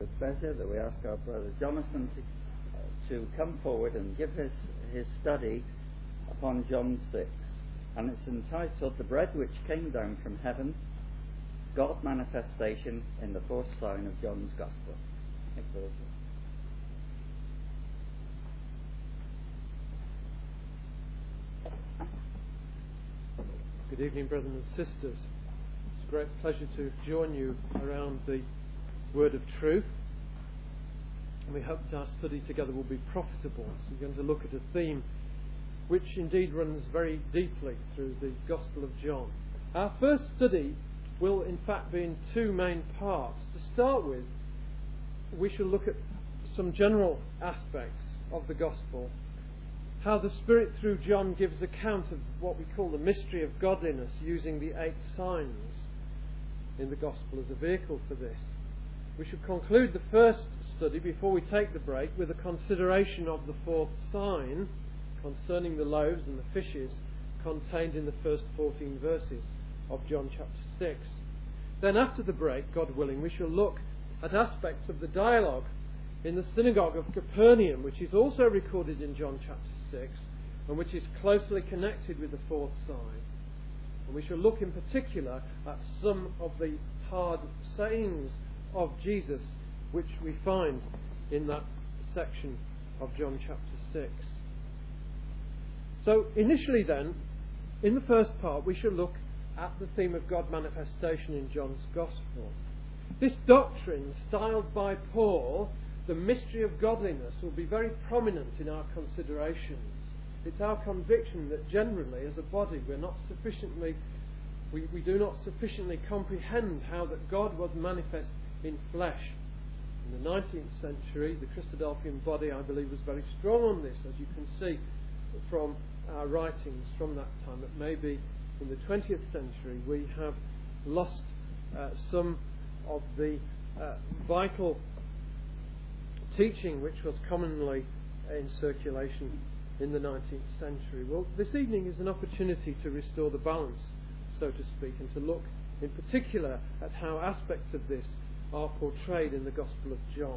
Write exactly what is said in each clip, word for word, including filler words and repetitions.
With pleasure that we ask our brother Jonathan to, to come forward and give his, his study upon John six. And it's entitled The Bread Which Came Down from Heaven, God Manifestation in the Fourth Sign of John's Gospel. Thank you. Good evening, brothers and sisters. It's a great pleasure to join you around the Word of Truth. And we hope that our study together will be profitable. So we're going to look at a theme which indeed runs very deeply through the Gospel of John. Our first study will in fact be in two main parts. To start with, we shall look at some general aspects of the Gospel. How the Spirit through John gives account of what we call the mystery of godliness, using the eight signs in the Gospel as a vehicle for this. We shall conclude the first study before we take the break with a consideration of the fourth sign concerning the loaves and the fishes contained in the first fourteen verses of John chapter six. Then after the break, God willing, we shall look at aspects of the dialogue in the synagogue of Capernaum, which is also recorded in John chapter six and which is closely connected with the fourth sign. And we shall look in particular at some of the hard sayings of Jesus which we find in that section of John chapter six. So initially then, in the first part, we shall look at the theme of God manifestation in John's Gospel. This doctrine, styled by Paul, the mystery of godliness, will be very prominent in our considerations. It's our conviction that generally, as a body, we're not sufficiently, we, we do not sufficiently comprehend how that God was manifest in flesh. In the nineteenth century, the Christadelphian body, I believe, was very strong on this, as you can see from our writings from that time. But maybe in the twentieth century we have lost uh, some of the uh, vital teaching which was commonly in circulation in the nineteenth century. Well, this evening is an opportunity to restore the balance, so to speak, and to look in particular at how aspects of this are portrayed in the Gospel of John.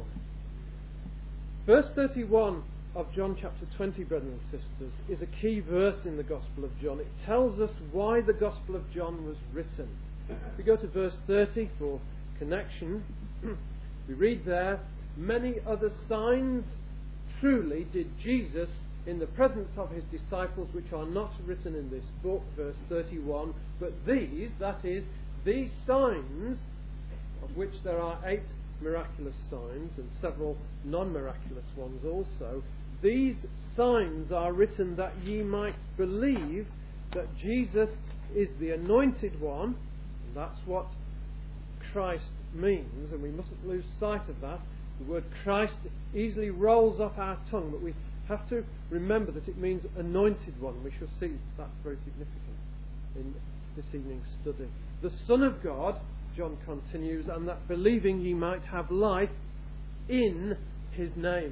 Verse thirty-one of John chapter twenty, brothers and sisters, is a key verse in the Gospel of John. It tells us why the Gospel of John was written. We go to verse thirty for connection. We read there, "Many other signs truly did Jesus in the presence of his disciples, which are not written in this book," verse thirty-one, "but these," that is, these signs, of which there are eight miraculous signs and several non-miraculous ones also, "these signs are written that ye might believe that Jesus is the anointed one." And that's what Christ means, and we mustn't lose sight of that. The word Christ easily rolls off our tongue, but we have to remember that it means anointed one. We shall see that's very significant in this evening's study. "The Son of God," John continues, "and that believing ye might have life in his name."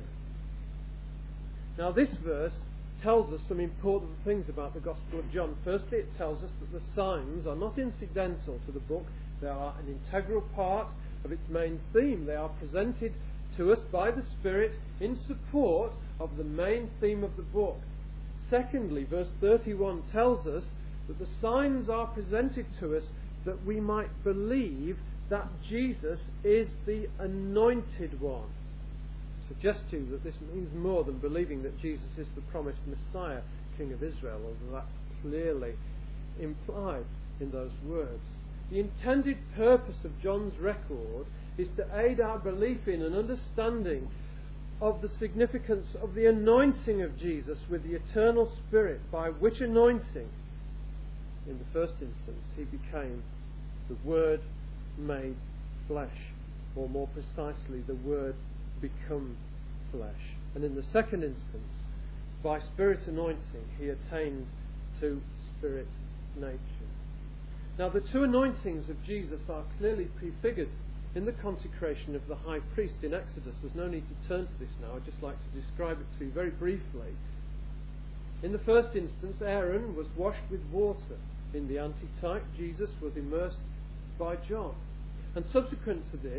Now this verse tells us some important things about the Gospel of John. Firstly, it tells us that the signs are not incidental to the book. They are an integral part of its main theme. They are presented to us by the Spirit in support of the main theme of the book. Secondly, verse thirty-one tells us that the signs are presented to us that we might believe that Jesus is the anointed one. I suggest to you that this means more than believing that Jesus is the promised Messiah, King of Israel, although that's clearly implied in those words. The intended purpose of John's record is to aid our belief in and understanding of the significance of the anointing of Jesus with the eternal Spirit, by which anointing, in the first instance, he became the Word made flesh, or more precisely, the Word become flesh. And in the second instance, by Spirit anointing, he attained to Spirit nature. Now, the two anointings of Jesus are clearly prefigured in the consecration of the high priest in Exodus. There's no need to turn to this now. I'd just like to describe it to you very briefly. In the first instance, Aaron was washed with water. In the antitype, Jesus was immersed by John. And subsequent to this,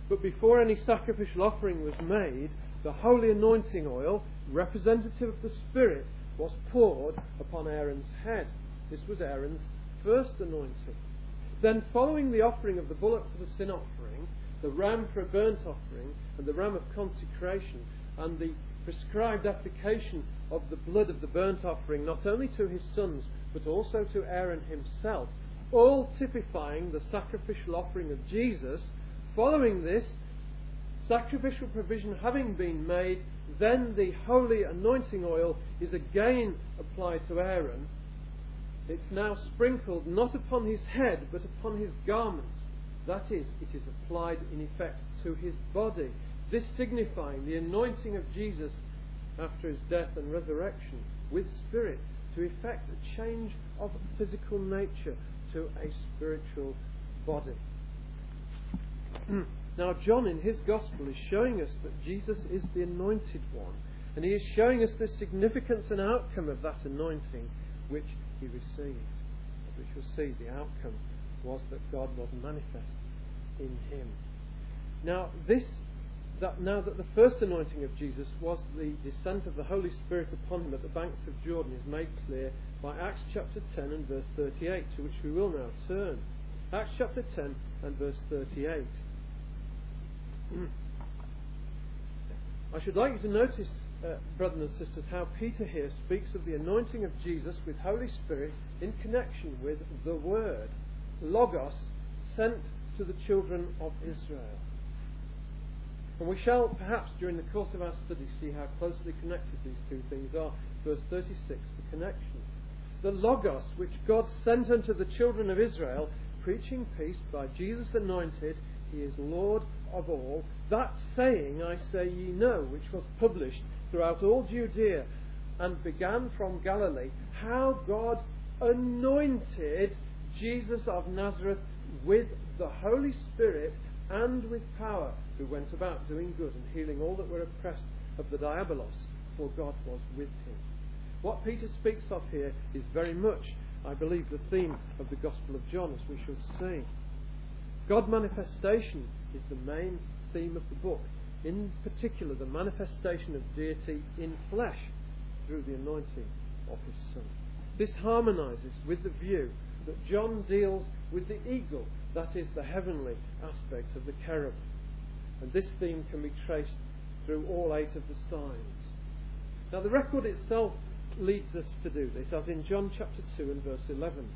But before any sacrificial offering was made, the holy anointing oil, representative of the Spirit, was poured upon Aaron's head. This was Aaron's first anointing. Then, following the offering of the bullock for the sin offering, the ram for a burnt offering, and the ram of consecration, and the prescribed application of the blood of the burnt offering, not only to his sons, but also to Aaron himself, all typifying the sacrificial offering of Jesus. Following this, sacrificial provision having been made, then the holy anointing oil is again applied to Aaron. It's now sprinkled not upon his head, but upon his garments. That is, it is applied in effect to his body. This signifying the anointing of Jesus after his death and resurrection with Spirit to effect a change of physical nature to a spiritual body. Now, John in his Gospel is showing us that Jesus is the anointed one, and he is showing us the significance and outcome of that anointing which he received. As we shall see, the outcome was that God was manifest in him. Now, this that now that the first anointing of Jesus was the descent of the Holy Spirit upon him at the banks of Jordan is made clear by Acts chapter ten and verse thirty-eight, to which we will now turn. Acts chapter ten and verse thirty-eight. I should like you to notice, uh, brothers and sisters, how Peter here speaks of the anointing of Jesus with Holy Spirit in connection with the Word, Logos, sent to the children of Israel. And we shall perhaps during the course of our study see how closely connected these two things are. Verse thirty-six, the connection. The Logos which God sent unto the children of Israel, preaching peace by Jesus anointed, he is Lord of all. That saying, I say ye know, which was published throughout all Judea and began from Galilee, how God anointed Jesus of Nazareth with the Holy Spirit and with power, who went about doing good and healing all that were oppressed of the diabolos, for God was with him. What Peter speaks of here is very much, I believe, the theme of the Gospel of John, as we shall see. God manifestation is the main theme of the book, in particular the manifestation of deity in flesh through the anointing of his Son. This harmonises with the view that John deals with the eagle, that is, the heavenly aspect of the cherub. And this theme can be traced through all eight of the signs. Now, the record itself leads us to do this, as in John chapter two and verse eleven.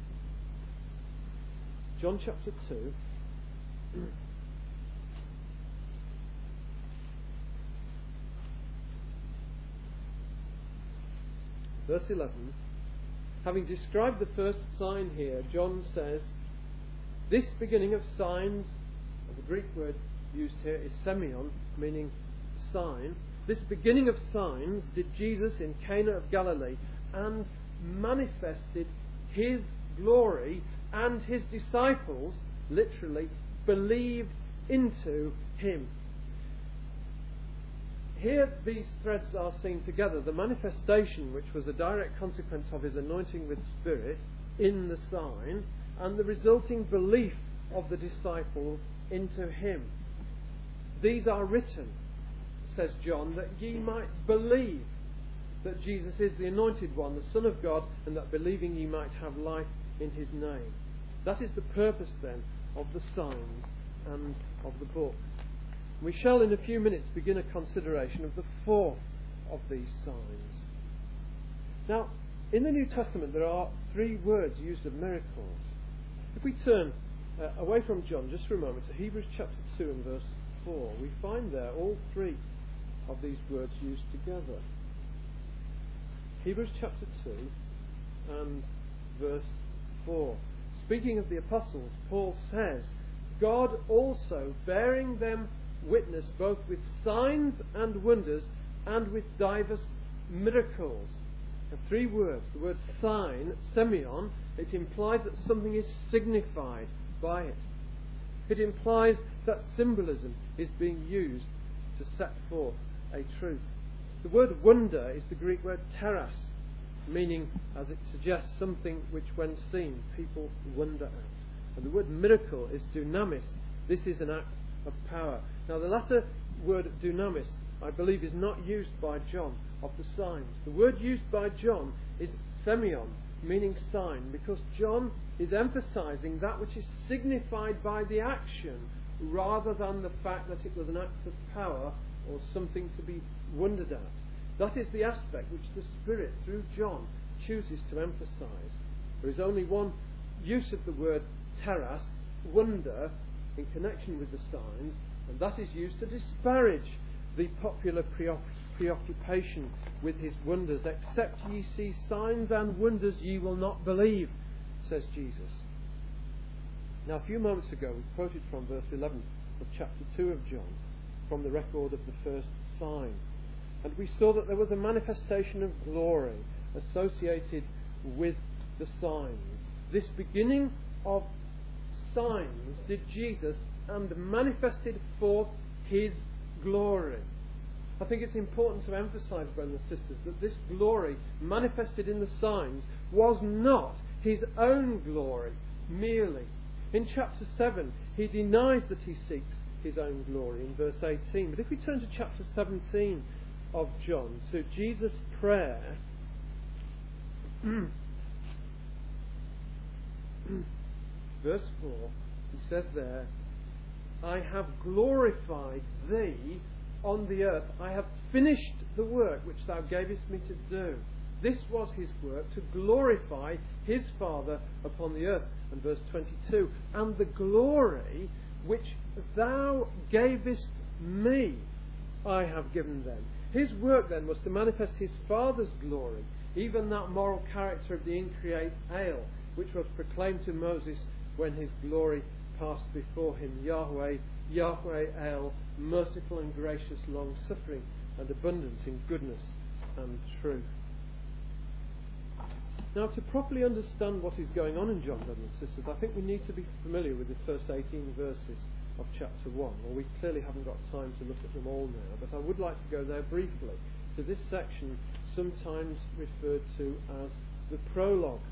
John chapter two. Verse eleven. Having described the first sign here, John says, this beginning of signs, the Greek word used here is semeion, meaning sign. This beginning of signs did Jesus in Cana of Galilee, and manifested his glory, and his disciples, literally, believed into him. Here these threads are seen together. The manifestation, which was a direct consequence of his anointing with Spirit in the sign, and the resulting belief of the disciples into him. These are written, says John, that ye might believe that Jesus is the anointed one, the Son of God, and that believing ye might have life in his name. That is the purpose then of the signs and of the book. We shall in a few minutes begin a consideration of the fourth of these signs. Now, in the New Testament there are three words used of miracles. If we turn uh, away from John just for a moment to Hebrews chapter two and verse four, we find there all three of these words used together. Hebrews chapter two and verse four. Speaking of the apostles, Paul says, God also bearing them witness both with signs and wonders and with divers miracles. Now, three words. The word sign, semeion, it implies that something is signified by it. It implies that symbolism is being used to set forth a truth. The word wonder is the Greek word teras, meaning, as it suggests, something which when seen people wonder at. And the word miracle is dunamis. This is an act of power. Now, the latter word, dunamis, I believe, is not used by John of the signs. The word used by John is semeion, meaning sign, because John is emphasizing that which is signified by the action rather than the fact that it was an act of power or something to be wondered at. That is the aspect which the Spirit, through John, chooses to emphasize. There is only one use of the word teras, wonder, in connection with the signs, and that is used to disparage the popular preoccupation with his wonders. Except ye see signs and wonders, ye will not believe, says Jesus. Now, a few moments ago, we quoted from verse eleven of chapter two of John, from the record of the first sign. And we saw that there was a manifestation of glory associated with the signs. This beginning of signs did Jesus and manifested forth his glory. I think it's important to emphasize, brothers and sisters, that this glory manifested in the signs was not his own glory merely. In chapter seven, he denies that he seeks his own glory in verse eighteen. But if we turn to chapter seventeen of John, to Jesus' prayer, verse four, he says there, I have glorified thee on the earth. I have finished the work which thou gavest me to do. This was his work, to glorify his Father upon the earth. And verse twenty-two, and the glory which thou gavest me, I have given them. His work then was to manifest his Father's glory, even that moral character of the increate ale, which was proclaimed to Moses when his glory passed before him. Yahweh, Yahweh El, merciful and gracious, long-suffering and abundant in goodness and truth. Now, to properly understand what is going on in John, brothers and sisters, I think we need to be familiar with the first eighteen verses of chapter one. Well, we clearly haven't got time to look at them all now, but I would like to go there briefly to this section, sometimes referred to as the prologue.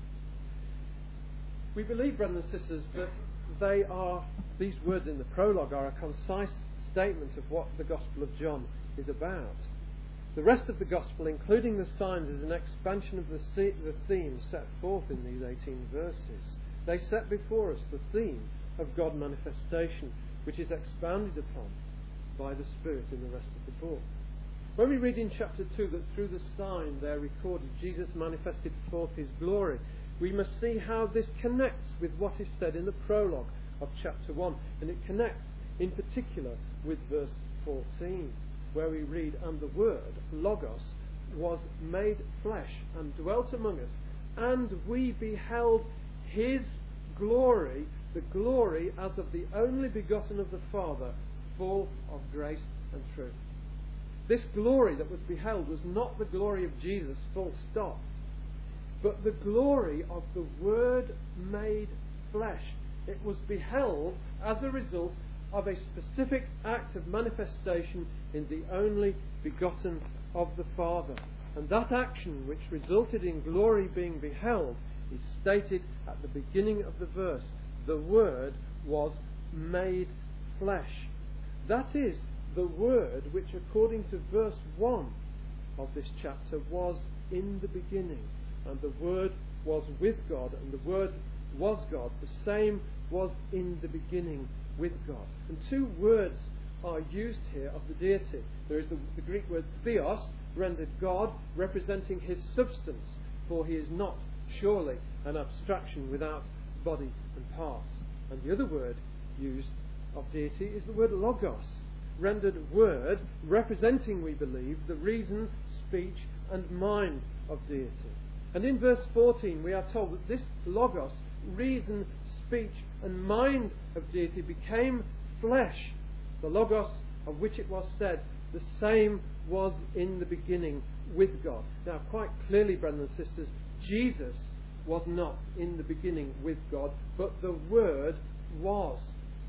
We believe, brothers and sisters, that they are, these words in the prologue are a concise statement of what the Gospel of John is about. The rest of the Gospel, including the signs, is an expansion of the, the theme set forth in these eighteen verses. They set before us the theme of God manifestation, which is expounded upon by the Spirit in the rest of the book. When we read in chapter two that through the sign there recorded Jesus manifested forth his glory, we must see how this connects with what is said in the prologue of chapter one. And it connects in particular with verse fourteen, where we read, and the Word, Logos, was made flesh and dwelt among us, and we beheld his glory, the glory as of the only begotten of the Father, full of grace and truth. This glory that was beheld was not the glory of Jesus, full stop, but the glory of the Word made flesh. It was beheld as a result of a specific act of manifestation in the only begotten of the Father. And that action which resulted in glory being beheld is stated at the beginning of the verse. The Word was made flesh. That is the Word which, according to verse one of this chapter, was in the beginning. And the Word was with God, and the Word was God. The same was in the beginning with God. And two words are used here of the deity. There is the, the Greek word theos, rendered God, representing his substance, for he is not surely an abstraction without body and parts. And the other word used of deity is the word logos, rendered word, representing, we believe, the reason, speech and mind of deity. And in verse fourteen we are told that this logos, reason, speech and mind of deity, became flesh. The logos of which it was said, the same was in the beginning with God. Now, quite clearly, brothers and sisters, Jesus was not in the beginning with God, but the Word was.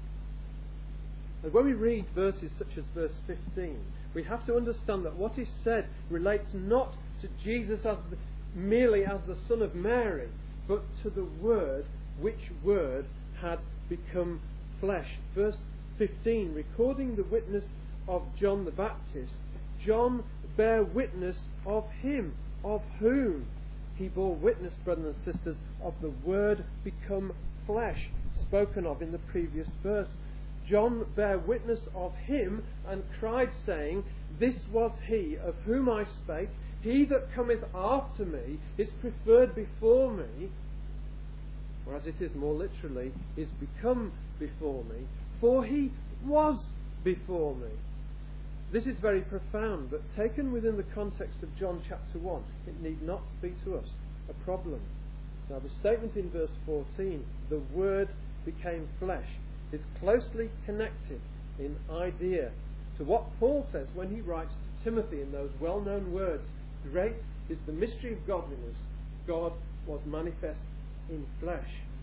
And when we read verses such as verse fifteen, we have to understand that what is said relates not to Jesus as the, merely as the Son of Mary, but to the Word, which Word had become flesh. Verse fifteen, recording the witness of John the Baptist, John bare witness of him, of whom he bore witness, brothers and sisters, of the Word become flesh, spoken of in the previous verse. John bare witness of him, and cried, saying, This was he of whom I spake. He that cometh after me is preferred before me, or as it is more literally, is become before me, for he was before me. This is very profound, but taken within the context of John chapter one, it need not be to us a problem. Now the statement in verse fourteen, the Word became flesh, is closely connected in idea to what Paul says when he writes to Timothy in those well-known words, Great is the mystery of godliness, God was manifest in flesh.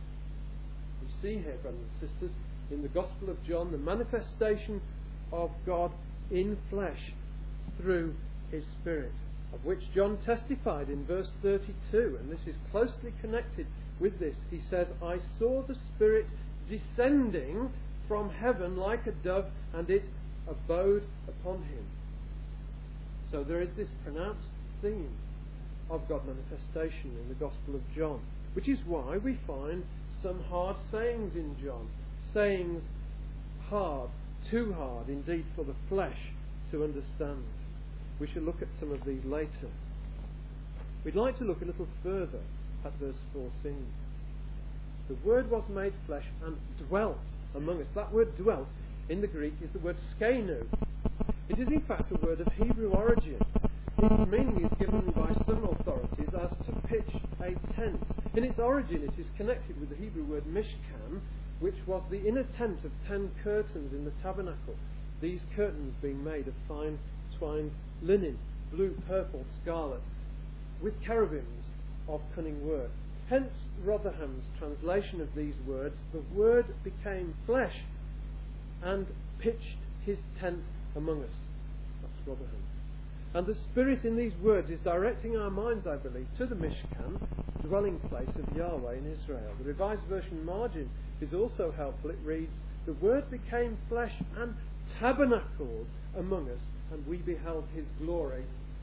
We see here, brothers and sisters, in the Gospel of John, the manifestation of God in flesh through his Spirit, of which John testified in verse thirty-two, and this is closely connected with this. He says, I saw the Spirit descending from heaven like a dove, and it abode upon him. So there is this pronounced theme of God manifestation in the Gospel of John, which is why we find some hard sayings in John, sayings hard, too hard indeed for the flesh to understand. We shall look at some of these later. We'd like to look a little further at verse fourteen. The Word was made flesh and dwelt among us. That word dwelt in the Greek is the word skenu. It is in fact a word of Hebrew origin. Its meaning is given by some authorities as to pitch a tent. In its origin it is connected with the Hebrew word mishkan, which was the inner tent of ten curtains in the tabernacle, these curtains being made of fine twined linen, blue, purple, scarlet, with cherubims of cunning work. Hence Rotherham's translation of these words, the Word became flesh and pitched his tent among us. That's Rotherham. And the Spirit in these words is directing our minds, I believe, to the Mishkan, dwelling place of Yahweh in Israel. The Revised Version margin is also helpful. It reads, The Word became flesh and tabernacled among us, and we beheld his glory,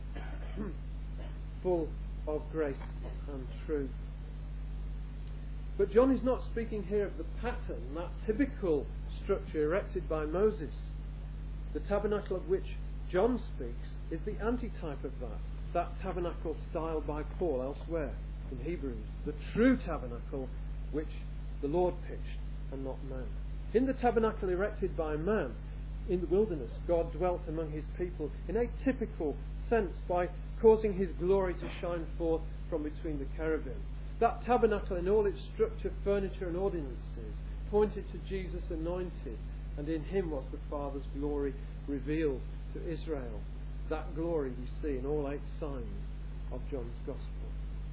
full of grace and truth. But John is not speaking here of the pattern, that typical structure erected by Moses. The tabernacle of which John speaks is the antitype of that, that tabernacle styled by Paul elsewhere in Hebrews, the true tabernacle which the Lord pitched and not man. In the tabernacle erected by man in the wilderness, God dwelt among his people in a typical sense by causing his glory to shine forth from between the cherubim. That tabernacle in all its structure, furniture and ordinances pointed to Jesus anointed, and in him was the Father's glory revealed to Israel. That glory we see in all eight signs of John's Gospel.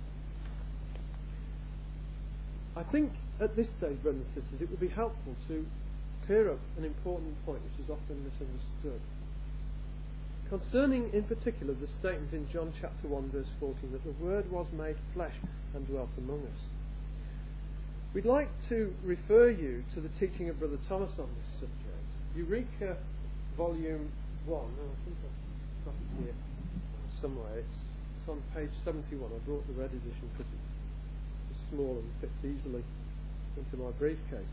I think at this stage, brothers and sisters, it would be helpful to clear up an important point which is often misunderstood. Concerning in particular the statement in John chapter one verse fourteen that the Word was made flesh and dwelt among us. We'd like to refer you to the teaching of Brother Thomas on this subject. Eureka volume one, oh, I think I've got it here somewhere. It's, it's on page seventy-one. I brought the red edition because it's small and fits easily into my briefcase.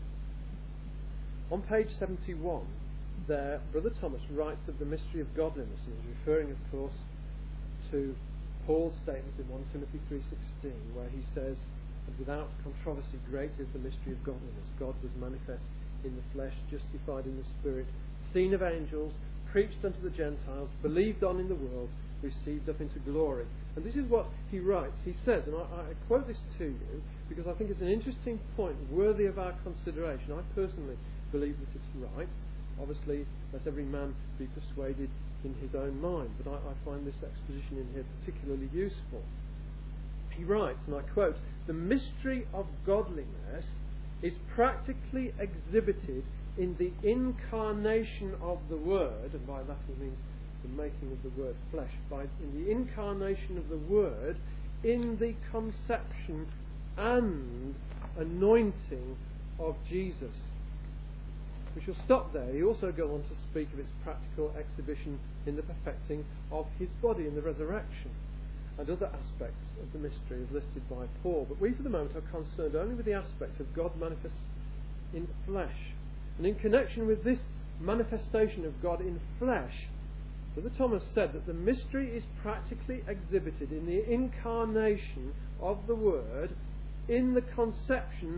On page seventy-one, there, Brother Thomas writes of the mystery of godliness, and he's referring, of course, to Paul's statement in First Timothy three sixteen, where he says, "And without controversy, great is the mystery of godliness. God was manifest in the flesh, justified in the Spirit, seen of angels, preached unto the Gentiles, believed on in the world, received up into glory." And this is what he writes. He says, and I, I quote this to you because I think it's an interesting point, worthy of our consideration. I personally believe that it's right. Obviously, let every man be persuaded in his own mind, but I, I find this exposition in here particularly useful. He writes, and I quote, "The mystery of godliness is practically exhibited in the incarnation of the Word," and by that he means the making of the Word flesh, by in the incarnation of the Word, in the conception and anointing of Jesus. We shall stop there. He also goes on to speak of its practical exhibition in the perfecting of his body in the resurrection, and other aspects of the mystery as listed by Paul. But we for the moment are concerned only with the aspect of God manifest in flesh. And in connection with this manifestation of God in flesh, Brother Thomas said that the mystery is practically exhibited in the incarnation of the Word, in the conception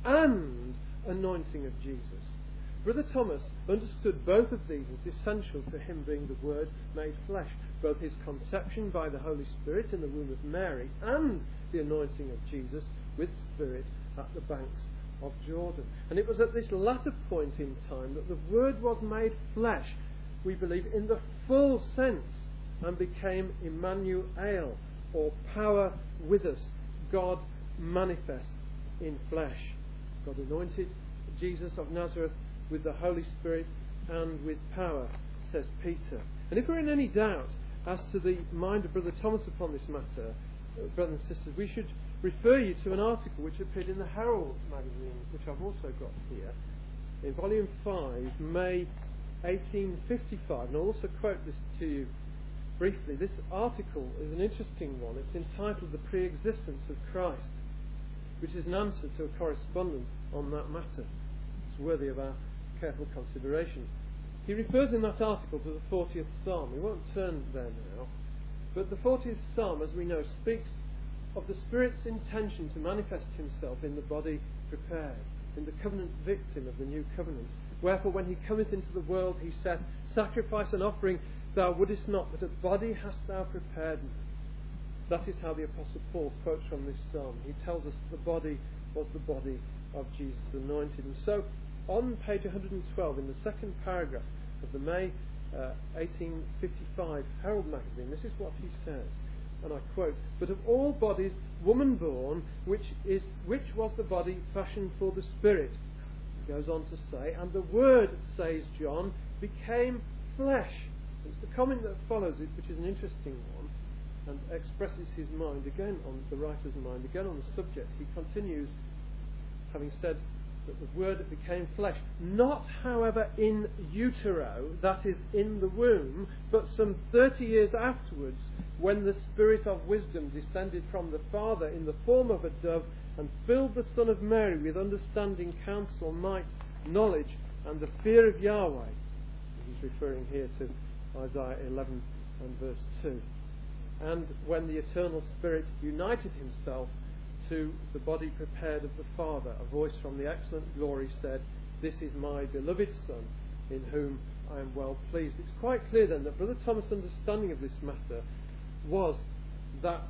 and anointing of Jesus. Brother Thomas understood both of these as essential to him being the Word made flesh, both his conception by the Holy Spirit in the womb of Mary and the anointing of Jesus with Spirit at the banks of Jordan. And it was at this latter point in time that the Word was made flesh, we believe, in the full sense, and became Emmanuel, or power with us, God manifest in flesh. God anointed Jesus of Nazareth with the Holy Spirit and with power, says Peter. And if we're in any doubt as to the mind of Brother Thomas upon this matter, uh, brothers and sisters, we should refer you to an article which appeared in the Herald magazine, which I've also got here, in volume five, May eighteen fifty-five. And I'll also quote this to you briefly. This article is an interesting one. It's entitled The Pre-Existence of Christ, which is an answer to a correspondence on that matter. It's worthy of our careful consideration. He refers in that article to the fortieth Psalm. We won't turn there now. But the fortieth Psalm, as we know, speaks of the Spirit's intention to manifest himself in the body prepared, in the covenant victim of the new covenant. Wherefore, when he cometh into the world, he said, Sacrifice and offering thou wouldest not, but a body hast thou prepared me. That is how the Apostle Paul quotes from this psalm. He tells us the body was the body of Jesus anointed. And so, on page one hundred twelve, in the second paragraph of the May uh, eighteen fifty-five Herald magazine, this is what he says, and I quote, But of all bodies, woman born, which is which was the body fashioned for the Spirit. He goes on to say, And the Word, says John, became flesh. It's the comment that follows it, which is an interesting one, and expresses his mind again on the writer's mind again on the subject. He continues, having said that the Word became flesh, not however in utero, that is in the womb, but some thirty years afterwards, when the Spirit of wisdom descended from the Father in the form of a dove and filled the Son of Mary with understanding, counsel, might, knowledge, and the fear of Yahweh. He's referring here to Isaiah eleven and verse two. And when the eternal Spirit united himself to the body prepared of the Father, a voice from the excellent glory said, This is my beloved Son, in whom I am well pleased. It's quite clear then that Brother Thomas' understanding of this matter was that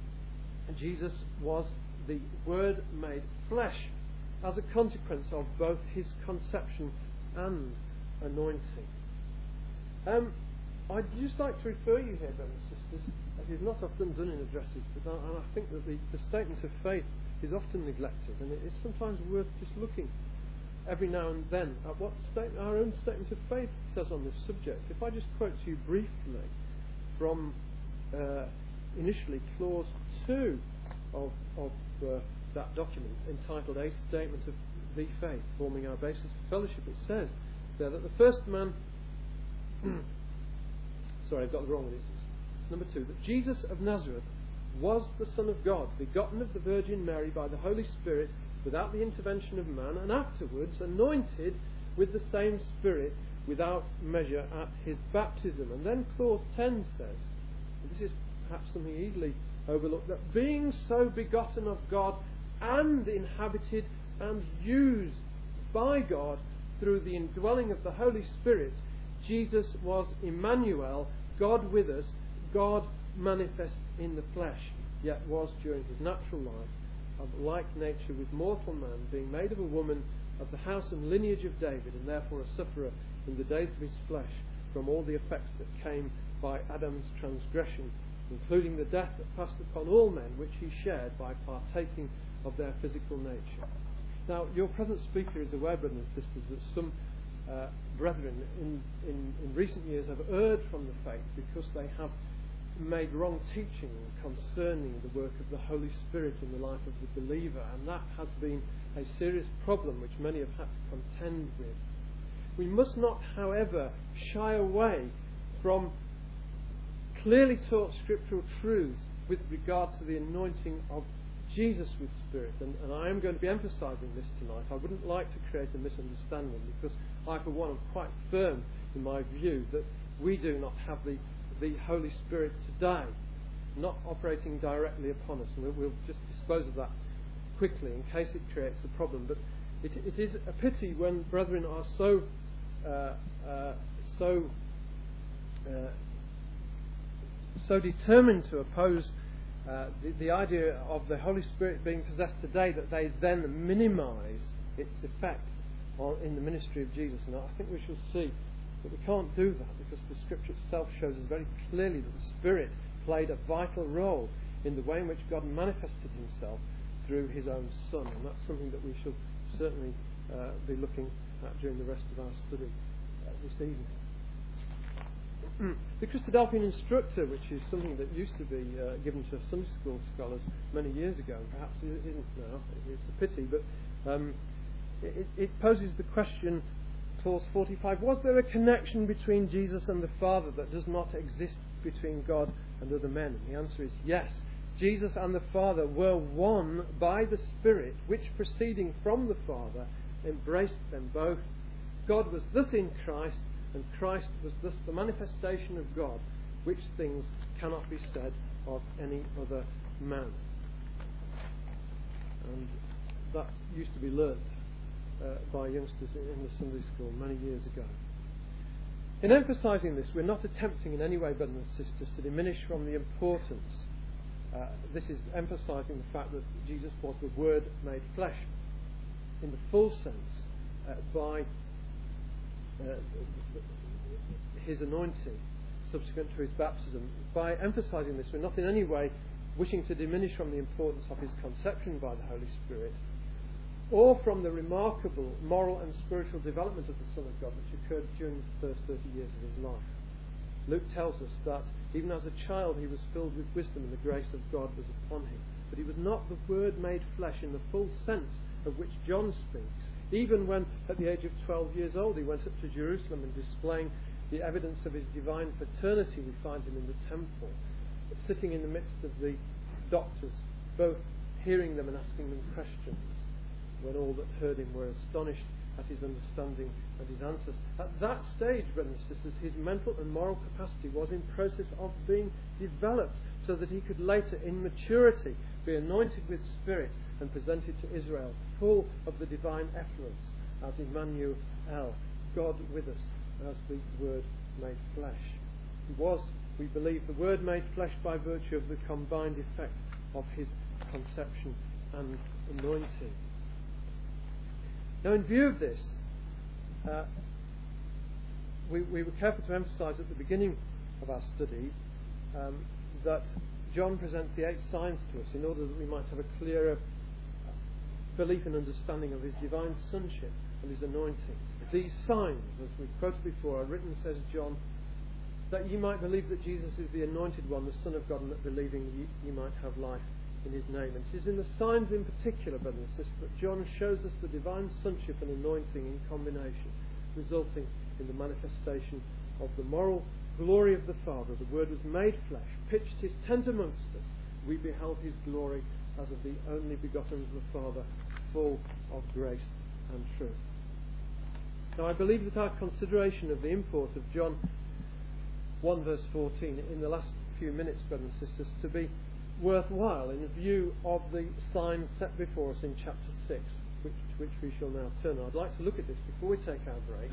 Jesus was the Word made flesh as a consequence of both his conception and anointing. Um, I'd just like to refer you here, brothers and sisters, as is not often done in addresses, but I, and I think that the, the statement of faith is often neglected, and it is sometimes worth just looking every now and then at what state, our own statement of faith says on this subject. If I just quote to you briefly from uh, initially clause two of, of uh, that document, entitled A Statement of the Faith, forming our basis for fellowship, it says there that the first man sorry, I've got the wrong one. It's number two, that Jesus of Nazareth was the Son of God, begotten of the Virgin Mary by the Holy Spirit, without the intervention of man, and afterwards anointed with the same Spirit without measure at his baptism. And then clause ten says, and this is perhaps something easily overlooked, that being so begotten of God and inhabited and used by God through the indwelling of the Holy Spirit, Jesus was Emmanuel, God with us, God manifest in the flesh, yet was during his natural life of like nature with mortal man, being made of a woman of the house and lineage of David, and therefore a sufferer in the days of his flesh from all the effects that came by Adam's transgression, including the death that passed upon all men, which he shared by partaking of their physical nature. Now, your present speaker is aware, brothers and sisters, that some uh, brethren in, in, in recent years have erred from the faith because they have made wrong teaching concerning the work of the Holy Spirit in the life of the believer, and that has been a serious problem which many have had to contend with. We must not, however, shy away from clearly taught scriptural truths with regard to the anointing of Jesus with Spirit. And, and I am going to be emphasising this tonight. I wouldn't like to create a misunderstanding, because I, for one, am quite firm in my view that we do not have the, the Holy Spirit today, not operating directly upon us. And we'll, we'll just dispose of that quickly in case it creates a problem. But it, it is a pity when brethren are so uh, uh, so uh, so determined to oppose uh, the, the idea of the Holy Spirit being possessed today that they then minimise its effect on, in the ministry of Jesus. And I think we shall see that we can't do that, because the Scripture itself shows us very clearly that the Spirit played a vital role in the way in which God manifested himself through his own Son. And that's something that we shall certainly uh, be looking at during the rest of our study uh, this evening. The Christadelphian Instructor, which is something that used to be uh, given to Sunday school scholars many years ago, and perhaps it isn't now, it's a pity, but um, it, it poses the question, clause forty-five, was there a connection between Jesus and the Father that does not exist between God and other men? And the answer is yes. Jesus and the Father were one by the Spirit, which proceeding from the Father embraced them both. God was thus in Christ, and Christ was thus the manifestation of God, which things cannot be said of any other man. And that used to be learnt uh, by youngsters in the Sunday school many years ago. In emphasising this, we're not attempting in any way, brothers and sisters, to diminish from the importance. Uh, this is emphasising the fact that Jesus was the Word made flesh in the full sense uh, by uh, his anointing subsequent to his baptism. By emphasising this, we're not in any way wishing to diminish from the importance of his conception by the Holy Spirit, or from the remarkable moral and spiritual development of the Son of God which occurred during the first thirty years of his life. Luke tells us that even as a child he was filled with wisdom, and the grace of God was upon him. But he was not the Word made flesh in the full sense of which John speaks. Even when at the age of twelve years old he went up to Jerusalem, and displaying the evidence of his divine paternity, we find him in the temple, sitting in the midst of the doctors, both hearing them and asking them questions, when all that heard him were astonished at his understanding and his answers. At that stage, brothers and sisters, his mental and moral capacity was in process of being developed, so that he could later, in maturity, be anointed with Spirit and presented to Israel, full of the divine effluence, as Emmanuel, God with us, as the Word made flesh. He was, we believe, the Word made flesh by virtue of the combined effect of his conception and anointing. Now, in view of this, uh, we, we were careful to emphasise at the beginning of our study um, that John presents the eight signs to us in order that we might have a clearer belief and understanding of his divine sonship and his anointing. These signs, as we quoted before, are written, says John, that ye might believe that Jesus is the anointed one, the Son of God, and that believing ye, ye might have life in his name. And it is in the signs in particular, brothers and sisters, that John shows us the divine sonship and anointing in combination, resulting in the manifestation of the moral glory of the Father. The Word was made flesh, pitched his tent amongst us. We beheld his glory as of the only begotten of the Father, full of grace and truth. Now, I believe that our consideration of the import of John one verse fourteen in the last few minutes, brothers and sisters, to be worthwhile in view of the sign set before us in chapter six, which, which we shall now turn. I'd like to look at this before we take our break.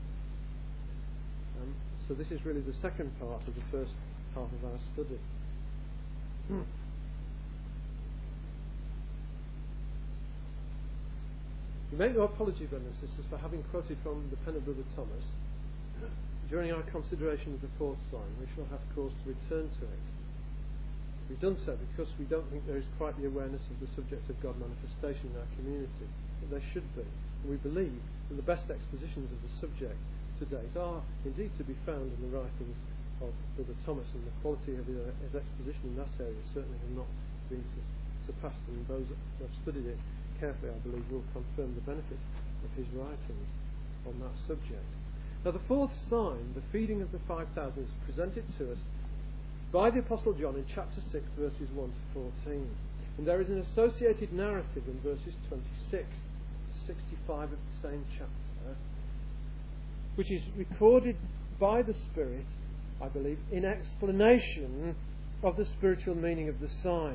Um, so this is really the second part of the first half of our study. Hmm. We make no apology, brothers and sisters, for having quoted from the pen of Brother Thomas. During our consideration of the fourth sign, we shall have cause to return to it. We've done so because we don't think there is quite the awareness of the subject of God manifestation in our community, but there should be. And we believe that the best expositions of the subject to date are indeed to be found in the writings of Brother Thomas, and the quality of his exposition in that area certainly has not been surpassed, and those who have studied it carefully, I believe, will confirm the benefit of his writings. on that subject. Now the fourth sign, the feeding of the five thousand, is presented to us by the Apostle John in chapter six, verses one to fourteen. And there is an associated narrative in verses twenty-six to sixty-five of the same chapter, which is recorded by the Spirit, I believe, in explanation of the spiritual meaning of the sign.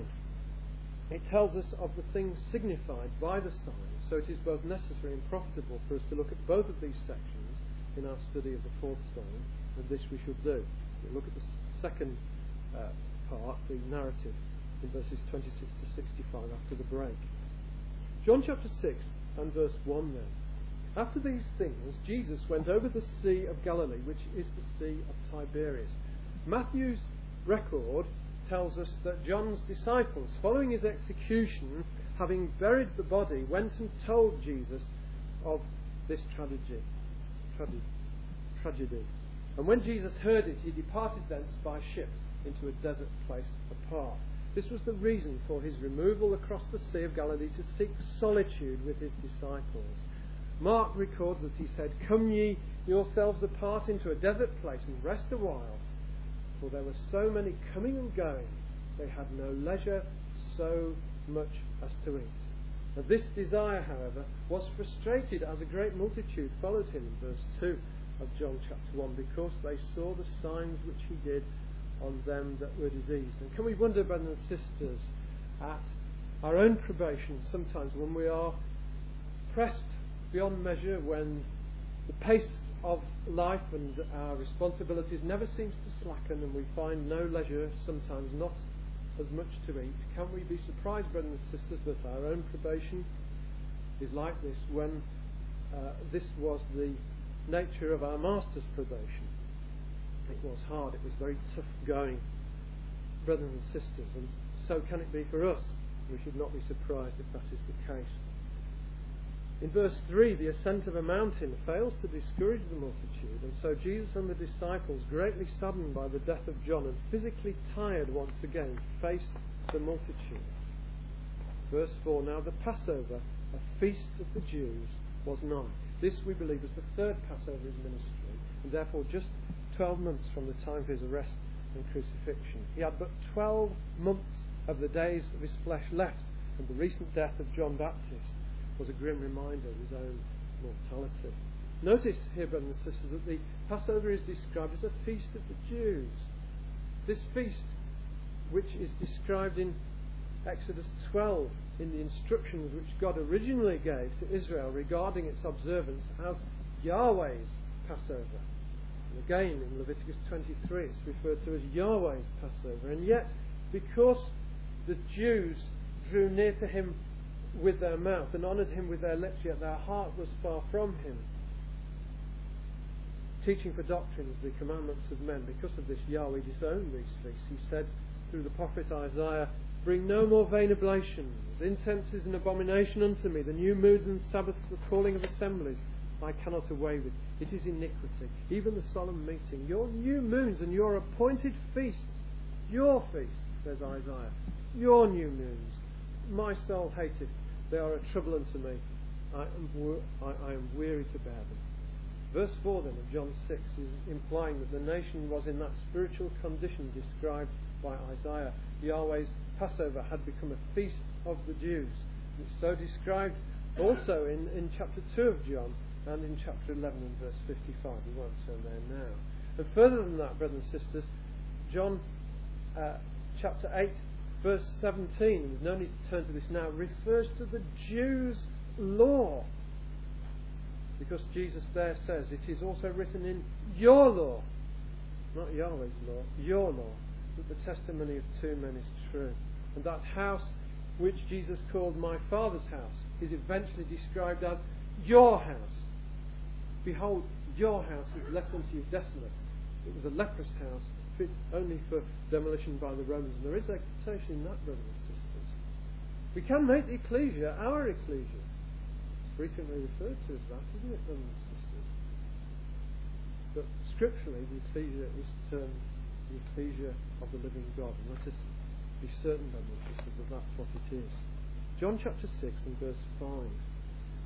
It tells us of the things signified by the sign, so it is both necessary and profitable for us to look at both of these sections in our study of the fourth sign, and this we should do. We'll look at the second uh, part, the narrative, in verses twenty-six to sixty-five after the break. John chapter six and verse one then. After these things, Jesus went over the Sea of Galilee, which is the Sea of Tiberias. Matthew's record tells us that John's disciples, following his execution, having buried the body, went and told Jesus of this tragedy. Tragedy. tragedy. And when Jesus heard it, he departed thence by ship into a desert place apart. This was the reason for his removal across the Sea of Galilee, to seek solitude with his disciples. Mark records that he said, "Come ye yourselves apart into a desert place and rest a while." For there were so many coming and going, they had no leisure so much as to eat. Now this desire, however, was frustrated as a great multitude followed him, in verse two of John chapter one, because they saw the signs which he did on them that were diseased. And can we wonder, brothers and sisters, at our own probation sometimes when we are pressed beyond measure, when the pace of life and our responsibilities never seems to slacken, and we find no leisure, sometimes not as much to eat. Can we be surprised, brothers and sisters, that our own probation is like this, when uh, this was the nature of our Master's probation? It was hard, it was very tough going, brothers and sisters, and so can it be for us. We should not be surprised if that is the case. In verse three, the ascent of a mountain fails to discourage the multitude, and so Jesus and the disciples, greatly saddened by the death of John and physically tired once again, face the multitude. Verse four, now the Passover, a feast of the Jews, was nigh. This, we believe, is the third Passover in ministry, and therefore just twelve months from the time of his arrest and crucifixion. He had but twelve months of the days of his flesh left, and the recent death of John Baptist was a grim reminder of his own mortality. Notice here, brothers and sisters, that the Passover is described as a feast of the Jews. This feast, which is described in Exodus twelve, in the instructions which God originally gave to Israel regarding its observance, as Yahweh's Passover. And again, in Leviticus twenty-three, it's referred to as Yahweh's Passover. And yet, because the Jews drew near to him with their mouth and honoured him with their lips, yet their heart was far from him, teaching for doctrines the commandments of men, because of this Yahweh disowned these feasts. He said through the prophet Isaiah, "Bring no more vain oblations. Incense is an abomination unto me. The new moons and Sabbaths, the calling of assemblies, I cannot away with. It is iniquity. Even the solemn meeting. Your new moons and your appointed feasts, your feasts," says Isaiah, "your new moons, my soul hateth. They are a trouble unto me. I am, wo- I, I am weary to bear them." Verse four then of John six is implying that the nation was in that spiritual condition described by Isaiah. Yahweh's Passover had become a feast of the Jews. It's so described also in, in chapter two of John and in chapter eleven and verse fifty-five. We won't turn there now. And further than that, brothers and sisters, John uh, chapter eight verse seventeen, and there's no need to turn to this now, refers to the Jews' law. Because Jesus there says, it is also written in your law, not Yahweh's law, your law, that the testimony of two men is true. And that house which Jesus called my Father's house is eventually described as your house. Behold, your house is left unto you desolate. It was a leprous house, fit only for demolition by the Romans. And there is exhortation in that, brothers and sisters. We can make the ecclesia our ecclesia. It's frequently referred to as that, isn't it, brothers and sisters? But scripturally, the ecclesia is termed the ecclesia of the living God. And let us be certain, brothers and sisters, that that's what it is. John chapter six and verse five.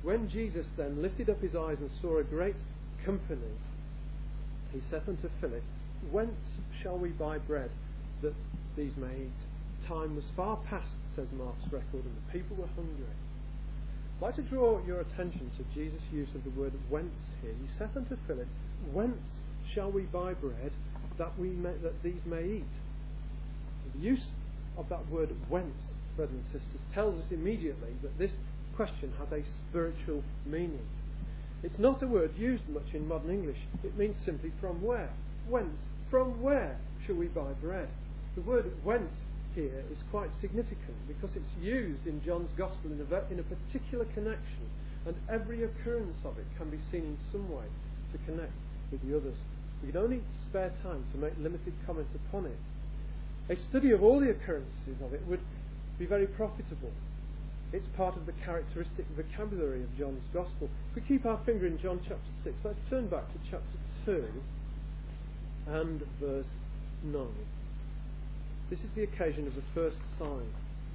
When Jesus then lifted up his eyes and saw a great company, he said unto Philip, Whence shall we buy bread that these may eat? Time was far past, says Mark's record, and the people were hungry. I'd like to draw your attention to Jesus' use of the word whence here. He said unto Philip, Whence shall we buy bread that we may, that these may eat? The use of that word whence, brothers and sisters, tells us immediately that this question has a spiritual meaning. It's not a word used much in modern English. It means simply from where. Whence? From where shall we buy bread? The word whence here is quite significant because it's used in John's Gospel in a, in a particular connection, and every occurrence of it can be seen in some way to connect with the others. We can only spare time to make limited comments upon it. A study of all the occurrences of it would be very profitable. It's part of the characteristic vocabulary of John's Gospel. If we keep our finger in John chapter six, let's turn back to chapter two and verse nine. This is the occasion of the first sign.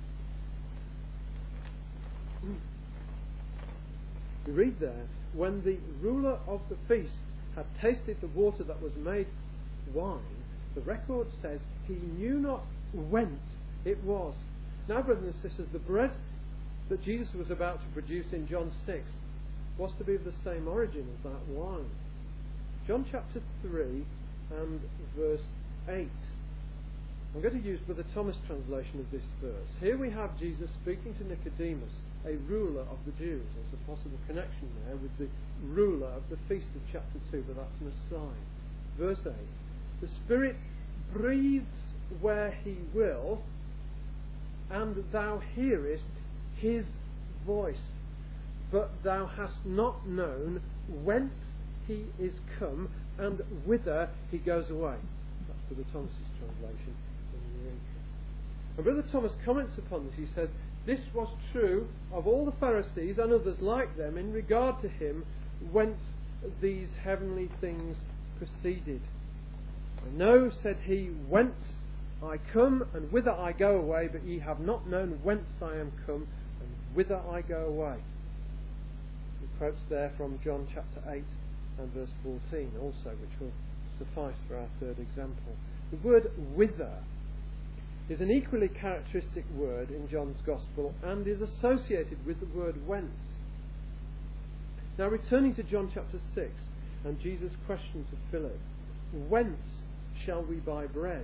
We read there, when the ruler of the feast had tasted the water that was made wine, the record says he knew not whence it was. Now, brothers and sisters, the bread that Jesus was about to produce in John six was to be of the same origin as that wine. John chapter three and verse eight. I'm going to use Brother Thomas' translation of this verse. Here we have Jesus speaking to Nicodemus, a ruler of the Jews. There's a possible connection there with the ruler of the feast of chapter two, but that's an aside. Verse eight. The Spirit breathes where he will, and thou hearest his voice, but thou hast not known whence he is come and whither he goes away. That's Brother Thomas's translation. And Brother Thomas comments upon this. He says, this was true of all the Pharisees and others like them in regard to him whence these heavenly things proceeded. I know, said he, whence I come and whither I go away, but ye have not known whence I am come and whither I go away. He quotes there from John chapter eight and verse fourteen also, which will suffice for our third example. The word whither is an equally characteristic word in John's Gospel and is associated with the word whence. Now, returning to John chapter six and Jesus' question to Philip, whence shall we buy bread?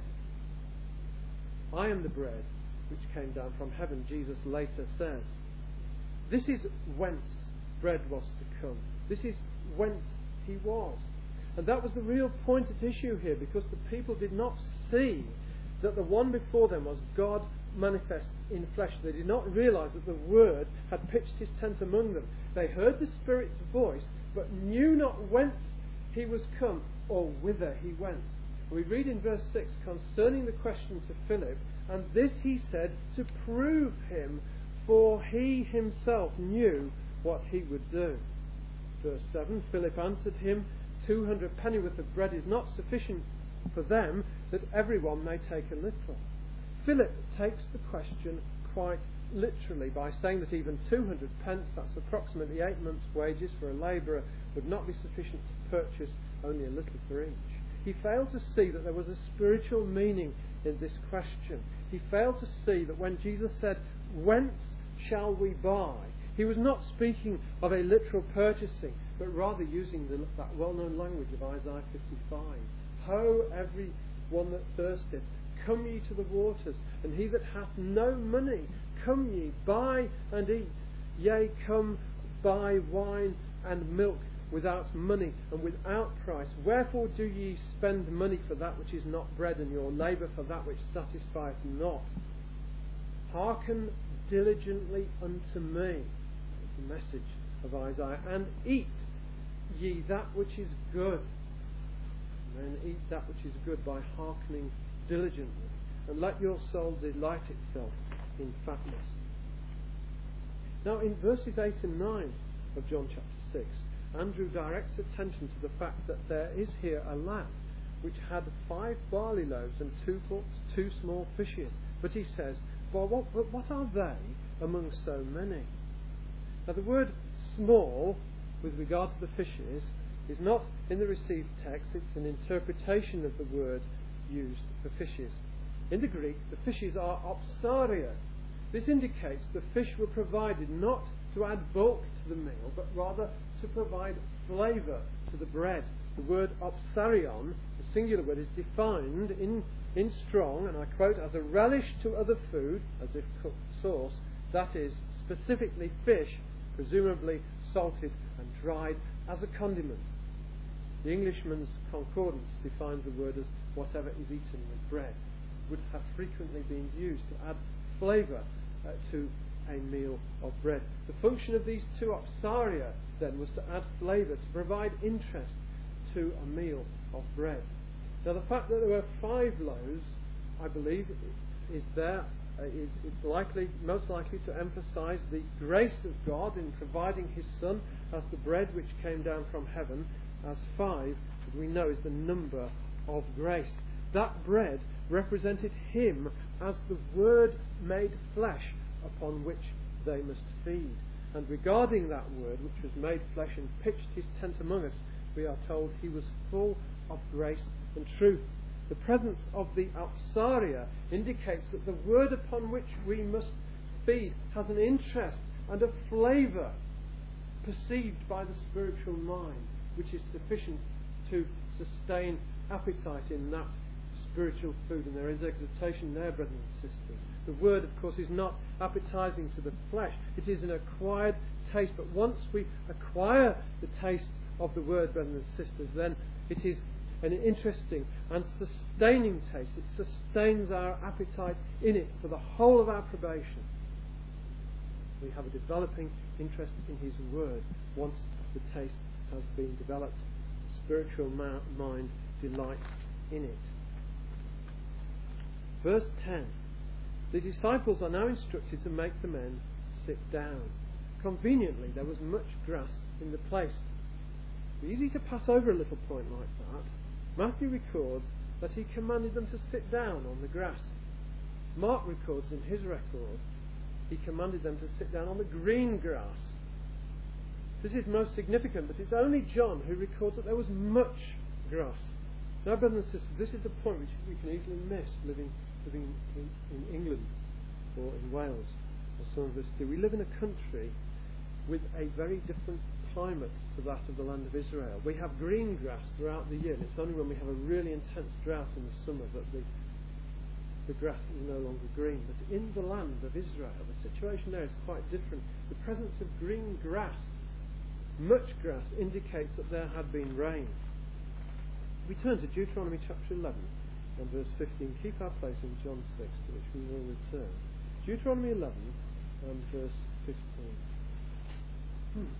I am the bread which came down from heaven, Jesus later says. This is whence bread was to come. This is whence he was. And that was the real point at issue here, because the people did not see that the one before them was God manifest in flesh. They did not realise that the Word had pitched his tent among them. They heard the Spirit's voice, but knew not whence he was come or whither he went. We read in verse six concerning the question to Philip, and this he said to prove him, for he himself knew what he would do. Verse seven, Philip answered him, two hundred pennyworth of bread is not sufficient for them, that everyone may take a little. Philip takes the question quite literally by saying that even two hundred pence, that's approximately eight months' wages for a labourer, would not be sufficient to purchase only a little for each. He failed to see that there was a spiritual meaning in this question. He failed to see that when Jesus said, whence shall we buy? He was not speaking of a literal purchasing, but rather using the, that well-known language of Isaiah fifty-five. Ho, every one that thirsteth, come ye to the waters, and he that hath no money, come ye, buy and eat. Yea, come, buy wine and milk without money and without price. Wherefore do ye spend money for that which is not bread, and your labour for that which satisfieth not? Hearken diligently unto me, the message of Isaiah, and eat ye that which is good. And then eat that which is good by hearkening diligently, and let your soul delight itself in fatness. Now, in verses eight and nine of John chapter six, Andrew directs attention to the fact that there is here a lad which had five barley loaves and two, two small fishes. But he says, well, what, what are they among so many? Now, the word small with regard to the fishes is not in the received text, it's an interpretation of the word used for fishes. In the Greek, the fishes are opsaria. This indicates the fish were provided not to add bulk to the meal, but rather to provide flavour to the bread. The word opsarion, the singular word, is defined in, in Strong, and I quote, as a relish to other food, as if cooked sauce, that is, specifically fish, presumably salted and dried as a condiment. The Englishman's Concordance defines the word as whatever is eaten with bread. Would have frequently been used to add flavour uh, to a meal of bread. The function of these two opsaria then was to add flavour, to provide interest to a meal of bread. Now the fact that there were five loaves, I believe, is there uh, is, is likely, most likely to emphasise the grace of God in providing His Son as the bread which came down from heaven, as five, as we know, is the number of grace. That bread represented Him as the Word made flesh upon which they must feed. And regarding that Word which was made flesh and pitched His tent among us, we are told He was full of grace and truth. The presence of the opsaria indicates that the Word upon which we must feed has an interest and a flavour perceived by the spiritual mind, which is sufficient to sustain appetite in that spiritual food. And there is exhortation there, brothers and sisters. The Word, of course, is not appetizing to the flesh. It is an acquired taste. But once we acquire the taste of the Word, brothers and sisters, then it is an interesting and sustaining taste. It sustains our appetite in it for the whole of our probation. We have a developing interest in His Word once the taste has been developed. Spiritual ma- mind delights in it. Verse ten. The disciples are now instructed to make the men sit down. Conveniently, there was much grass in the place. It's easy to pass over a little point like that. Matthew records that He commanded them to sit down on the grass. Mark records in his record He commanded them to sit down on the green grass. This is most significant, but it's only John who records that there was much grass. Now, brothers and sisters, this is the point which we can easily miss living, living in, in England or in Wales, as some of us do. We live in a country with a very different climate to that of the land of Israel. We have green grass throughout the year, and it's only when we have a really intense drought in the summer that the, the grass is no longer green. But in the land of Israel, the situation there is quite different. The presence of green grass, much grass, indicates that there had been rain. We turn to Deuteronomy chapter eleven and verse fifteen. Keep our place in John six, to which we will return. Deuteronomy eleven and verse fifteen. Hmm.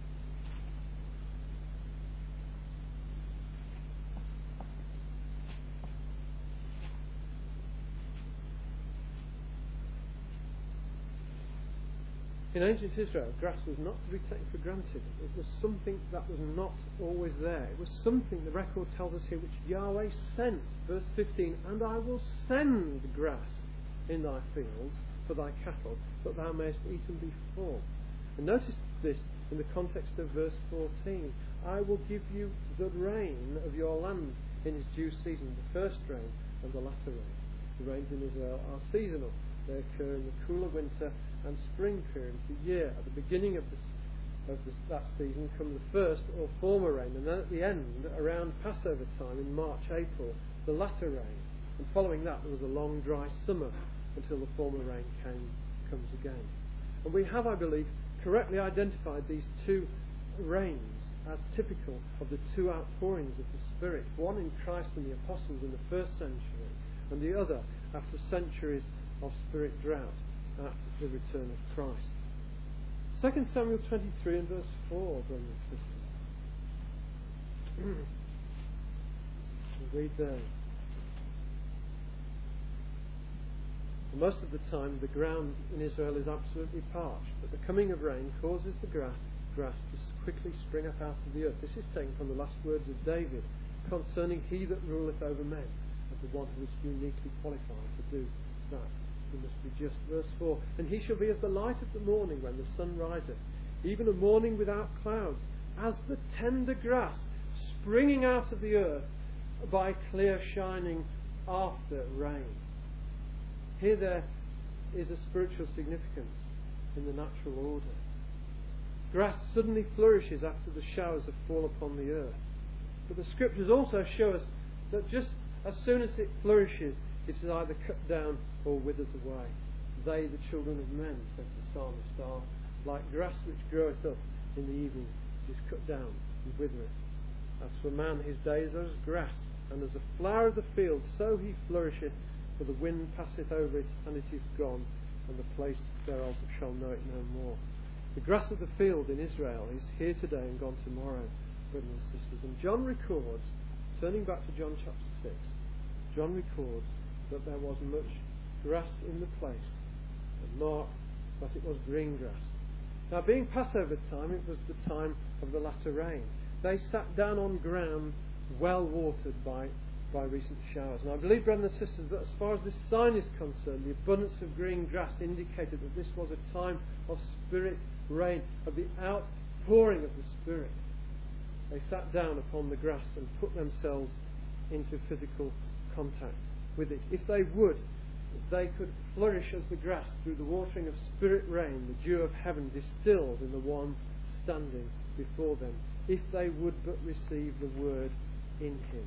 In ancient Israel, grass was not to be taken for granted. It was something that was not always there. It was something, the record tells us here, which Yahweh sent. Verse fifteen, and I will send grass in thy fields for thy cattle, that thou mayest eat and be full. And notice this in the context of verse fourteen. I will give you the rain of your land in its due season, the first rain and the latter rain. The rains in Israel are seasonal. They occur in the cooler winter and spring period of the year. At the beginning of, this, of this, that season come the first or former rain, and then at the end, around Passover time in March, April, the latter rain. And following that, there was a long dry summer until the former rain came, comes again. And we have, I believe, correctly identified these two rains as typical of the two outpourings of the Spirit, one in Christ and the apostles in the first century, and the other after centuries of spirit drought at the return of Christ. Second Samuel twenty-three and verse four, brothers and sisters. We'll read there. Most of the time the ground in Israel is absolutely parched, but the coming of rain causes the grass, grass to quickly spring up out of the earth. This is taken from the last words of David concerning he that ruleth over men, as the one who is uniquely qualified to do that. He must be just. Verse four, and he shall be as the light of the morning when the sun riseth. even a morning without clouds, as the tender grass springing out of the earth by clear shining after rain. Here there is a spiritual significance in the natural order. Grass suddenly flourishes after the showers have fallen upon the earth. But the scriptures also show us that just as soon as it flourishes, it is either cut down or withers away. They, the children of men, said the psalmist, are like grass which groweth up in the evening, which is cut down and withereth. As for man, his days are as grass, and as a flower of the field, so he flourisheth, for the wind passeth over it, and it is gone, and the place thereof shall know it no more. The grass of the field in Israel is here today and gone tomorrow, brothers and sisters. And John records, turning back to John chapter six, John records that there was much grass in the place, and mark that it was green grass. Now, being Passover time, it was the time of the latter rain. They sat down on ground well watered by, by recent showers. And I believe, brothers and sisters, that as far as this sign is concerned, the abundance of green grass indicated that this was a time of Spirit rain, of the outpouring of the Spirit. They sat down upon the grass and put themselves into physical contact with it. If they would, they could flourish as the grass through the watering of Spirit rain, the dew of heaven distilled in the one standing before them, if they would but receive the word in him.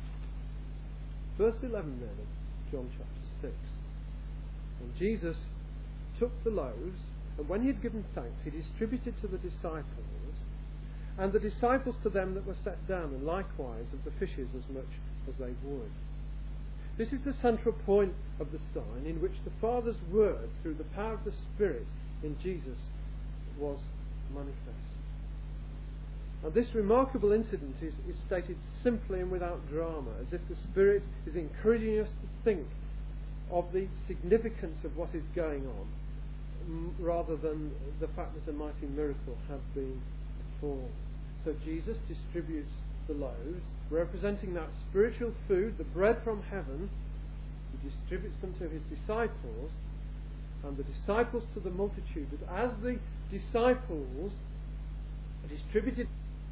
Verse eleven then of John chapter six. And Jesus took the loaves, and when he had given thanks, he distributed to the disciples, and the disciples to them that were set down, and likewise of the fishes as much as they would. This is the central point of the sign, in which the Father's word, through the power of the Spirit in Jesus, was manifest. Now, this remarkable incident is, is stated simply and without drama, as if the Spirit is encouraging us to think of the significance of what is going on, m- rather than the fact that a mighty miracle had been performed. So Jesus distributes the loaves, representing that spiritual food, the bread from heaven. He distributes them to his disciples, and the disciples to the multitude. But as the disciples distributed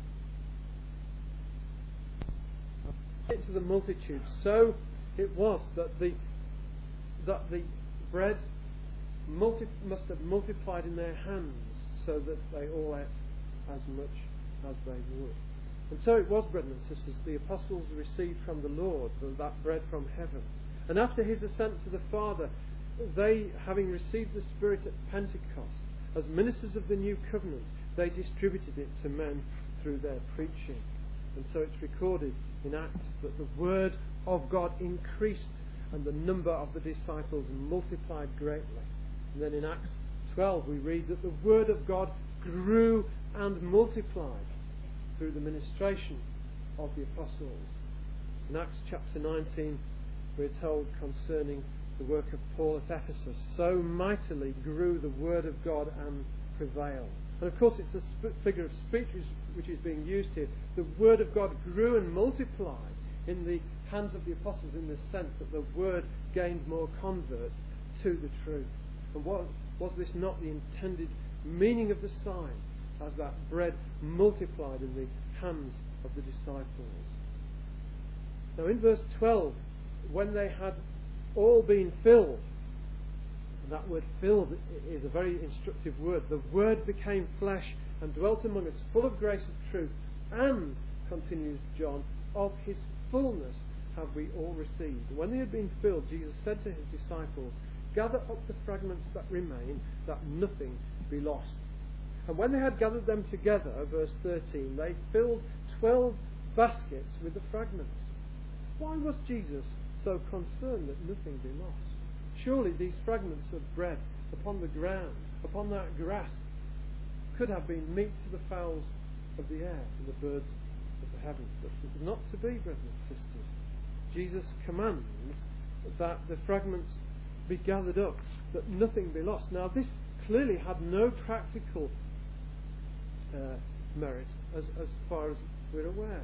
it to the multitude, so it was that the that the bread multi- must have multiplied in their hands, so that they all ate as much as they would. And so it was, brothers and sisters, the apostles received from the Lord that bread from heaven. And after his ascent to the Father, they, having received the Spirit at Pentecost, as ministers of the new covenant, they distributed it to men through their preaching. And so it's recorded in Acts that the word of God increased, and the number of the disciples multiplied greatly. And then in Acts twelve we read that the word of God grew and multiplied through the ministration of the apostles. In Acts chapter nineteen, we're told concerning the work of Paul at Ephesus, so mightily grew the word of God and prevailed. And of course it's a sp- figure of speech which is being used here. The word of God grew and multiplied in the hands of the apostles, in the sense that the word gained more converts to the truth. And was, was this not the intended meaning of the sign, as that bread multiplied in the hands of the disciples? Now in verse twelve, when they had all been filled, and that word filled is a very instructive word, the word became flesh and dwelt among us, full of grace and truth, and, continues John, of his fullness have we all received. And when they had been filled, Jesus said to his disciples, gather up the fragments that remain, that nothing be lost. And when they had gathered them together, verse thirteen, they filled twelve baskets with the fragments. Why was Jesus so concerned that nothing be lost? Surely these fragments of bread upon the ground, upon that grass, could have been meat to the fowls of the air and the birds of the heavens. But it was not to be, brothers and sisters. Jesus commands that the fragments be gathered up, that nothing be lost. Now this clearly had no practical uh, merit as, as far as we're aware.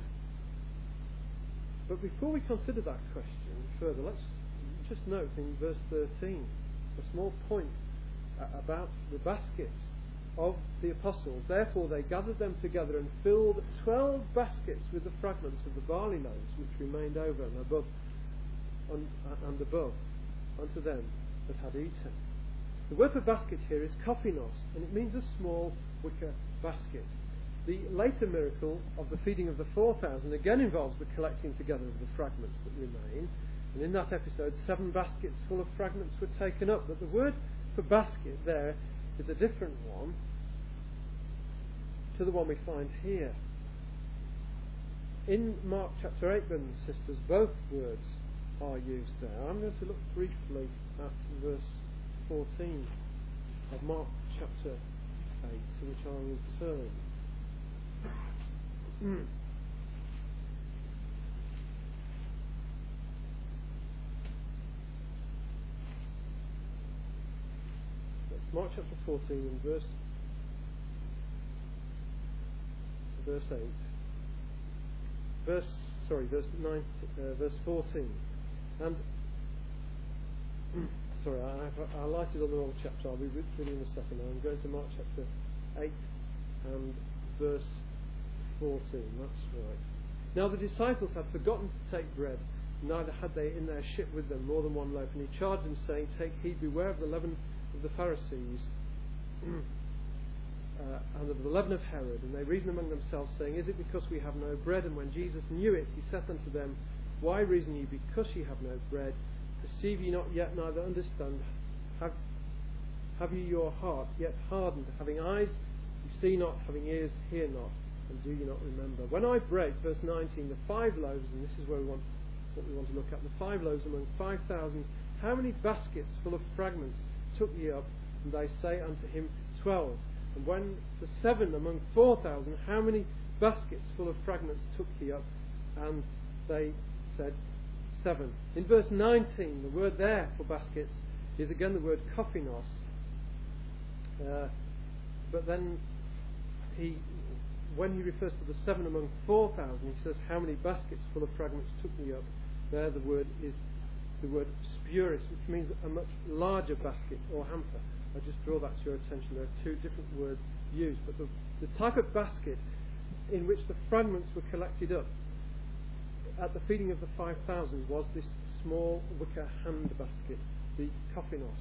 But before we consider that question further, let's just note in verse thirteen a small point uh, about the baskets. of the apostles. Therefore they gathered them together and filled twelve baskets with the fragments of the barley loaves which remained over and above and, and above unto them that had eaten. The word for basket here is kophinos, and it means a small wicker basket. The later miracle of the feeding of the four thousand again involves the collecting together of the fragments that remain, and in that episode seven baskets full of fragments were taken up. But the word for basket there is a different one to the one we find here. In Mark chapter eight, brothers and sisters, both words are used there. I'm going to look briefly at verse fourteen of Mark chapter eight, to which I will turn. Mm. Mark chapter fourteen and verse verse eight. Verse sorry, verse nine, uh, verse fourteen. And sorry, I, I highlighted on the wrong chapter. I'll be with you in a second. I'm going to Mark chapter eight and verse fourteen. That's right. Now the disciples had forgotten to take bread, neither had they in their ship with them more than one loaf. And he charged them, saying, "Take heed, beware of the leaven of the Pharisees, uh, and of the leaven of Herod." And they reasoned among themselves, saying, "Is it because we have no bread?" And when Jesus knew it, he said unto them, "Why reason ye because ye have no bread? Perceive ye not yet, neither understand? Have, have ye your heart yet hardened? Having eyes, ye see not, having ears, hear not, and do ye not remember?" When I break, verse nineteen, the five loaves, and this is where we want what we want to look at, the five loaves among five thousand, how many baskets full of fragments took ye up? And they say unto him, twelve. And when the seven among four thousand, how many baskets full of fragments took ye up? And they said, seven. In verse nineteen, the word there for baskets is again the word kophinos. Uh, but then he, when he refers to the seven among four thousand, he says, how many baskets full of fragments took ye up? There the word is the word spuris, which means a much larger basket or hamper. I just draw that to your attention. There are two different words used, but the, the type of basket in which the fragments were collected up at the feeding of the five thousand was this small wicker hand basket, the kophinos.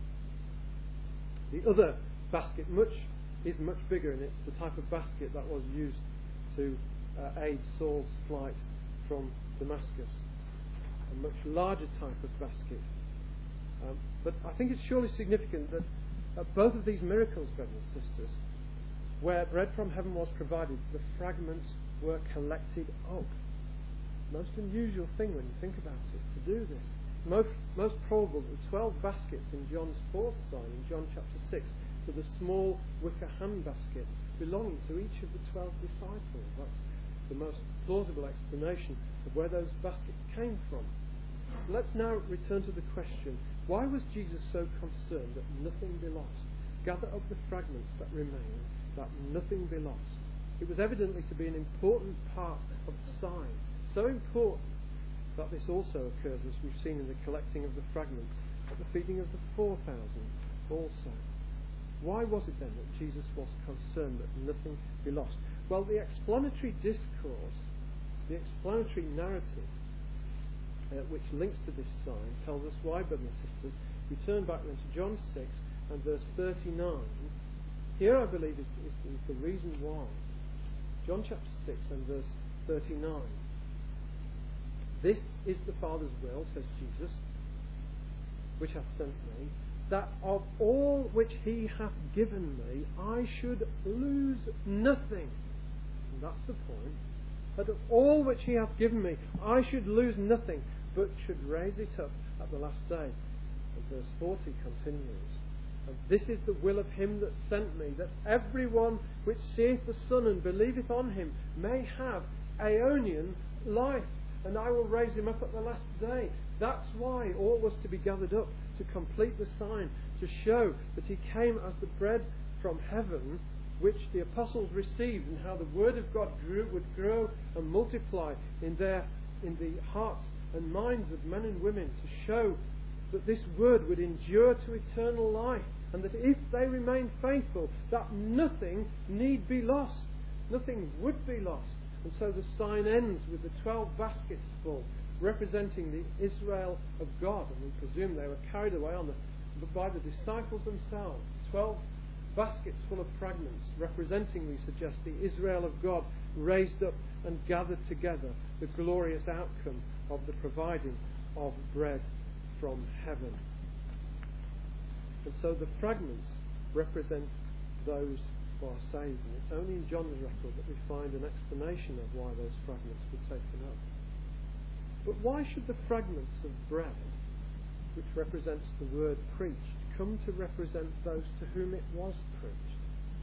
The other basket much is much bigger, and it's the type of basket that was used to uh, aid Saul's flight from Damascus. A much larger type of basket. Um, but I think it's surely significant that at both of these miracles, brothers and sisters, where bread from heaven was provided, the fragments were collected up. Most unusual thing when you think about it, to do this. Most, most probable that the twelve baskets in John's fourth sign, in John chapter six, to the small wicker hand basket belonging to each of the twelve disciples. That's the most plausible explanation of where those baskets came from. Let's now return to the question, why was Jesus so concerned that nothing be lost? Gather up the fragments that remain, that nothing be lost. It was evidently to be an important part of the sign, so important that this also occurs, as we've seen in the collecting of the fragments, at the feeding of the four thousand also. Why was it then that Jesus was concerned that nothing be lost? Well, the explanatory discourse, the explanatory narrative, Uh, which links to this sign, tells us why, brothers and sisters. We turn back then to John six and verse thirty-nine. Here, I believe, is, is, is the reason why. John chapter six and verse thirty-nine. "This is the Father's will," says Jesus, "which hath sent me, that of all which he hath given me, I should lose nothing." And that's the point. That of all which he hath given me, I should lose nothing, but should raise it up at the last day. And verse forty continues, "And this is the will of him that sent me, that every one which seeth the Son and believeth on him may have aeonian life, and I will raise him up at the last day." That's why all was to be gathered up, to complete the sign, to show that he came as the bread from heaven, which the apostles received, and how the word of God grew, would grow and multiply in their in the hearts and minds of men and women, to show that this word would endure to eternal life, and that if they remain faithful, that nothing need be lost. Nothing would be lost. And so the sign ends with the twelve baskets full, representing the Israel of God. And we presume they were carried away on the, by the disciples themselves. Twelve baskets full of fragments, representing, we suggest, the Israel of God raised up and gathered together, the glorious outcome of the providing of bread from heaven. And so the fragments represent those who are saved. And it's only in John's record that we find an explanation of why those fragments were taken up. But why should the fragments of bread, which represents the word preached, come to represent those to whom it was preached?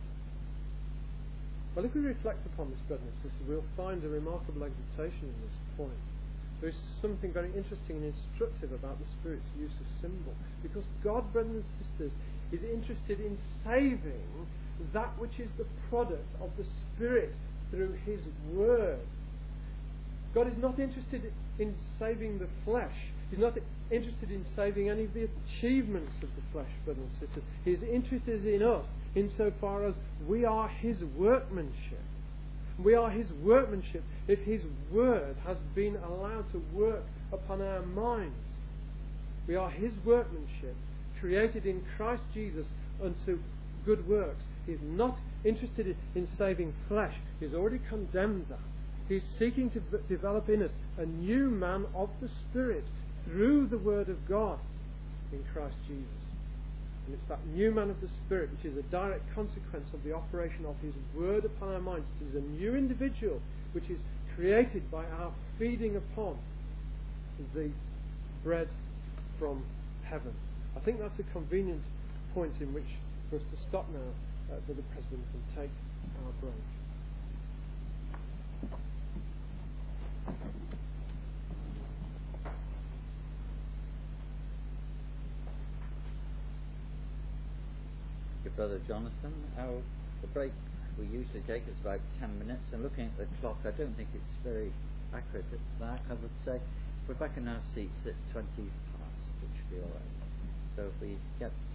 Well, if we reflect upon this, brothers and sisters, we'll find a remarkable exhortation in this point. There is something very interesting and instructive about the Spirit's use of symbol, because God, brothers and sisters, is interested in saving that which is the product of the Spirit through His Word. God is not interested in saving the flesh. He's not interested in saving any of the achievements of the flesh, brothers and sisters. He is interested in us insofar as we are His workmanship. We are His workmanship if His Word has been allowed to work upon our minds. We are His workmanship, created in Christ Jesus unto good works. He is not interested in saving flesh. He's already condemned that. He's seeking to v- develop in us a new man of the Spirit through the Word of God in Christ Jesus. And it's that new man of the Spirit which is a direct consequence of the operation of His Word upon our minds. It is a new individual which is created by our feeding upon the bread from heaven. I think that's a convenient point in which for us to stop now, uh, Brother President, and take our break. Brother Jonathan, our, the break we usually take is about ten minutes, and looking at the clock, I don't think it's very accurate at that. I would say we're back in our seats at twenty past, which should be all right. So if we get